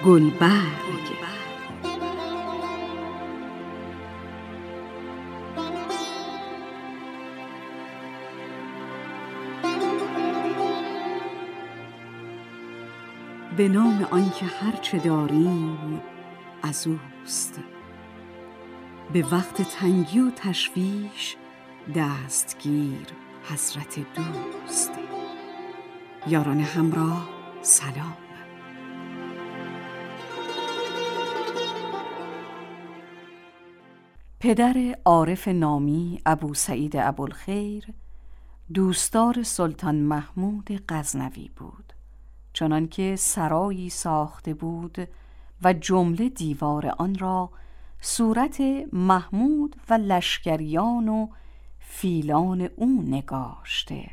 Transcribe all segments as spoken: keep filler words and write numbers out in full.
گلبرگ. به نام آنکه هرچه داریم از اوست، به وقت تنگی و تشویش دستگیر حضرت دوست. یاران همراه سلام. پدر عارف نامی ابوسعید ابوالخیر دوستدار سلطان محمود غزنوی بود، چنانکه سرایی ساخته بود و جمله دیوار آن را صورت محمود و لشکریان و فیلان او نگاشته.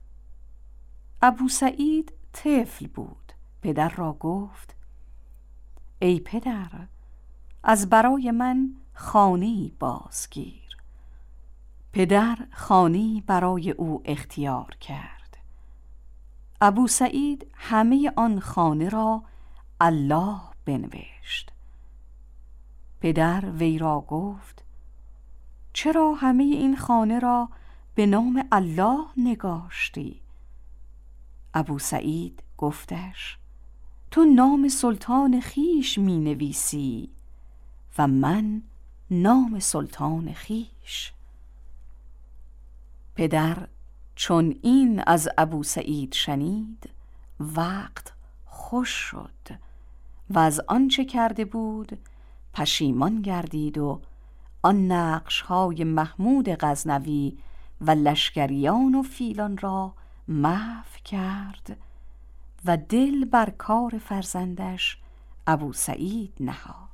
ابوسعید طفل بود. پدر را گفت: ای پدر، از برای من خانه‌ای بازگیر. پدر خانه‌ای برای او اختیار کرد. ابوسعید همه آن خانه را الله بنوشت. پدر وی را گفت: چرا همه این خانه را به نام الله نگاشتی؟ ابوسعید گفتش: تو نام سلطان خویش می نویسی و من نام سلطان خویش. پدر چون این از ابوسعید شنید وقت خوش شد و از آنچه کرده بود پشیمان گردید و آن نقش‌های محمود غزنوی و لشکریان و فیلان را محو کرد و دل بر کار فرزندش ابوسعید نهاد.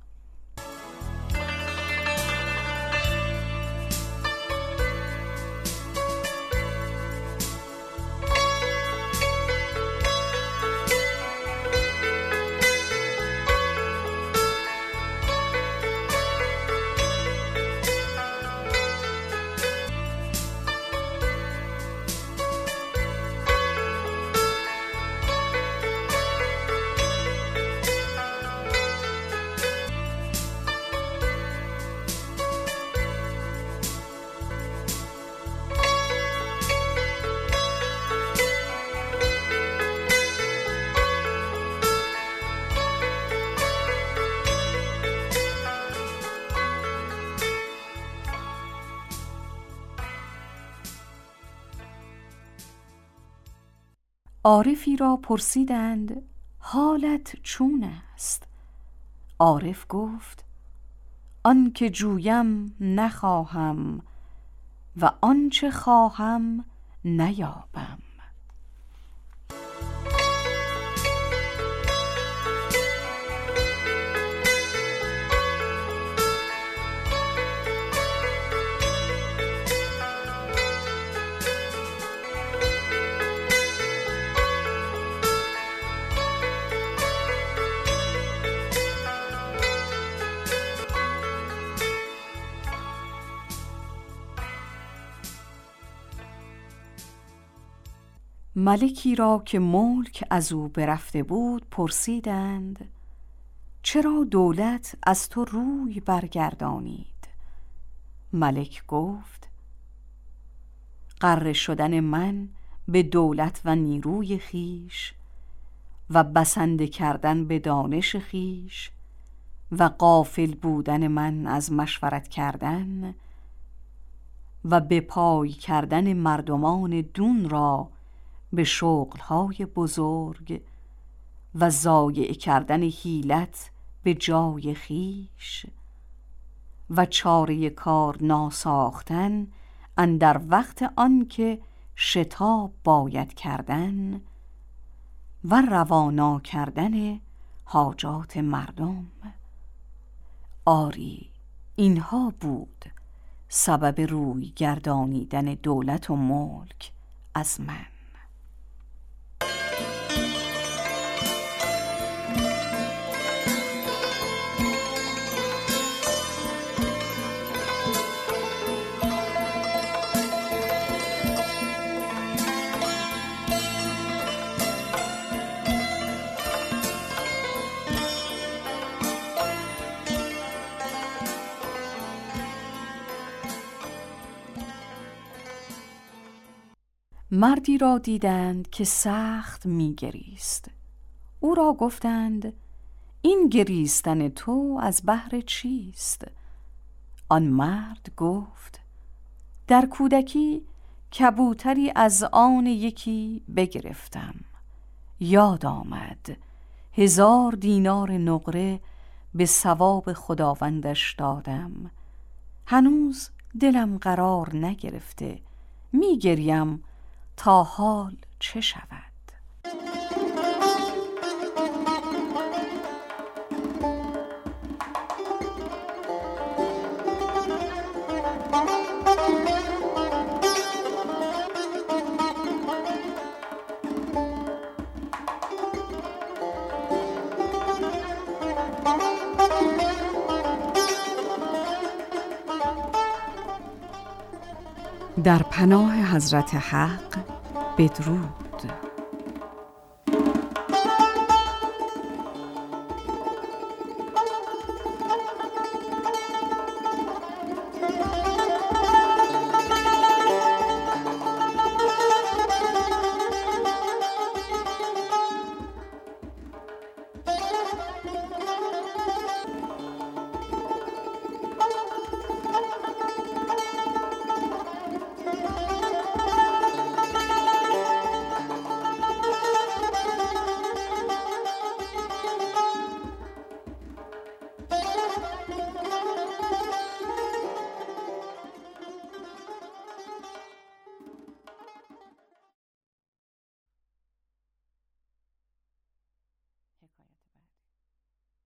عارفی را پرسیدند: حالت چون است؟ عارف گفت: آن که جویم نخواهم و آنچه خواهم نیابم. ملکی را که ملک از او برفته بود پرسیدند: چرا دولت از تو روی برگردانید؟ ملک گفت: غره شدن من به دولت و نیروی خیش و بسنده کردن به دانش خیش و غافل بودن من از مشورت کردن و به پای کردن مردمان دون را به شغل‌های بزرگ و ضایع کردن حیلت به جای خیش و چاره کار ناساختن اندر وقت آن که شتاب باید کردن و روانا کردن حاجات مردم. آری اینها بود سبب روی گردانیدن دولت و ملک از من. مردی را دیدند که سخت می گریست. او را گفتند این گریستن تو از بهر چیست؟ آن مرد گفت در کودکی کبوتری از آن یکی بگرفتم. یاد آمد هزار دینار نقره به ثواب خداوندش دادم. هنوز دلم قرار نگرفته، می گریم تا حال چه شود. در پناه حضرت حق بدرود.